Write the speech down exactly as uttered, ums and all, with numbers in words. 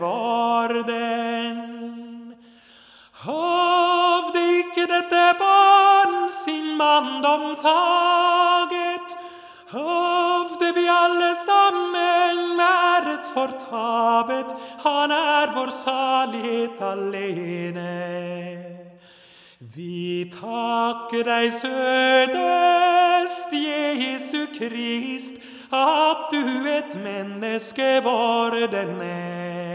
var den. Av det ikke dette barn sin manndom taget, av det vi alle sammen været fortabet, han er vår salighet alene. Vi takker deg, sødest Jesu Krist, at du et menneske var denne.